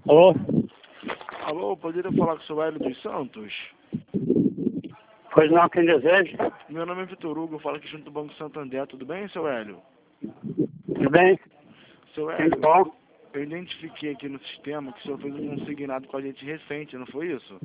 Alô? Alô, poderia falar com o seu Hélio dos Santos? Pois não, quem deseja? Meu nome é Vitor Hugo, eu falo aqui junto do Banco Santander, tudo bem, seu Hélio? Tudo bem? Seu Tudo Hélio, bom? eu identifiquei aqui no sistema que o senhor fez um consignado com a gente recente, não foi isso?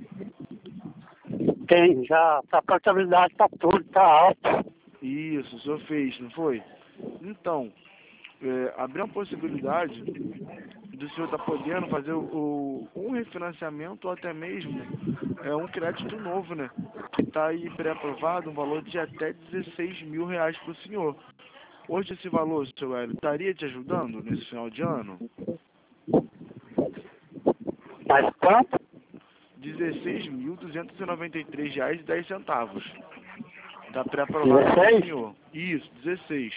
Tem, já a portabilidade tá tudo, tá alto. Isso, o senhor fez, não foi? Então, abriu a possibilidade do senhor estar podendo fazer um refinanciamento ou até mesmo um crédito novo, né? Que está aí pré-aprovado, um valor de até R$ 16.000 para o senhor. Hoje esse valor, seu Hélio, estaria te ajudando nesse final de ano? Mas quanto? R$ 16.293,10. Está pré-aprovado para o 16? senhor. Isso, 16.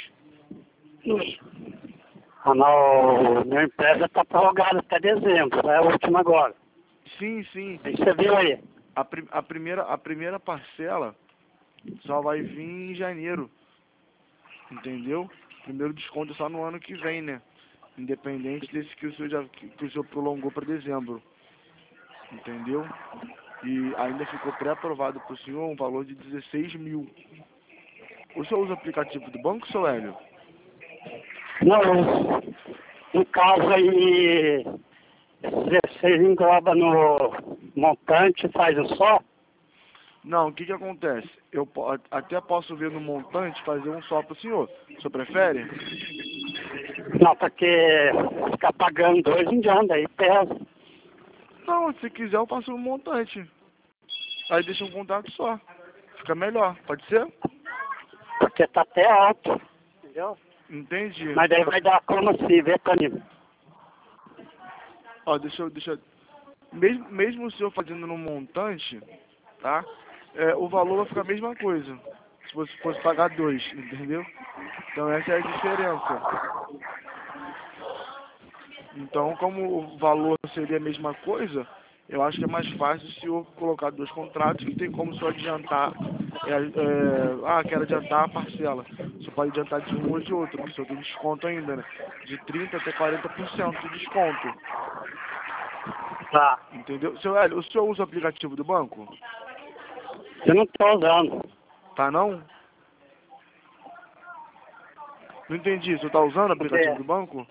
A minha empresa tá prorrogada até dezembro, é a última agora. Sim, sim. Aí você viu aí? A primeira parcela só vai vir em janeiro. Entendeu? Primeiro desconto é só no ano que vem, né? Independente desse que o senhor prolongou para dezembro. Entendeu? E ainda ficou pré-aprovado para o senhor um valor de 16 mil. O senhor usa o aplicativo do banco, seu Hélio? Não, no caso aí, 16 engloba no montante, faz um só? Não, o que que acontece? Eu até posso ver no montante fazer um só para o senhor. O senhor prefere? Não, porque ficar pagando dois em diante, aí pesa. Não, se quiser eu faço um montante. Aí deixa um contato só. Fica melhor, pode ser? Porque tá até alto, entendeu? Entendi. Mas daí vai dar como se vê, Toninho. Ó, mesmo o senhor fazendo no montante, tá? O valor vai ficar a mesma coisa. Se você fosse pagar dois, entendeu? Então essa é a diferença. Então, como o valor seria a mesma coisa, eu acho que é mais fácil se eu colocar dois contratos que tem como só adiantar. Quero adiantar a parcela. Você pode adiantar de um ou de outro, porque o senhor tem desconto ainda, né? De 30% até 40% de desconto. Tá. Entendeu? Seu Hélio, o senhor usa o aplicativo do banco? Eu não tô usando. Tá não? Não entendi. O senhor tá usando o aplicativo do banco?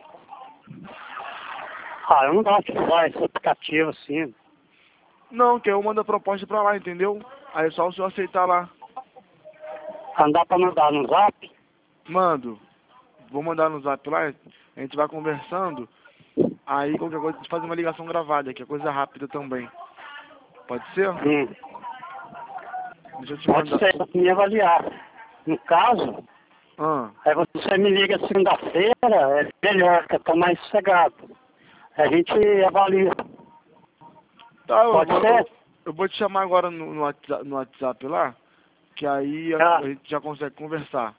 Ah, eu não gosto de usar esse aplicativo assim. Não, que eu mando a proposta pra lá, entendeu? Aí é só o senhor aceitar lá. Andar pra mandar no zap? Mando. Vou mandar no zap lá, a gente vai conversando. Aí qualquer coisa a gente faz uma ligação gravada, que é coisa rápida também. Pode ser? Deixa eu te Pode mandar. ser, pra me avaliar. No caso, Ah, aí você me liga segunda-feira, é melhor, que eu tô mais sossegado. A gente avalia. tá, Pode ser? eu vou te chamar agora no WhatsApp lá, que aí Tá. a gente já consegue conversar.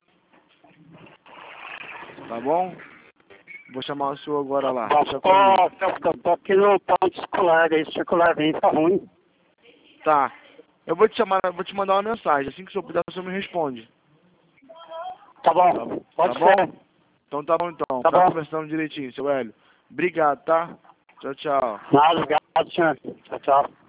Tá bom? Vou chamar o senhor agora lá. Deixa comigo. Eu tô aqui no ponto circular, aí circular vem, tá ruim. Tá. Eu vou te chamar, vou te mandar uma mensagem. Assim que o senhor puder, o senhor me responde. Tá bom, pode Tá ser. bom? Então tá bom então. Tá Tá bom. conversando direitinho, seu Hélio. Obrigado, tá? Tchau, tchau. Nada, obrigado, senhor. Tchau, tchau.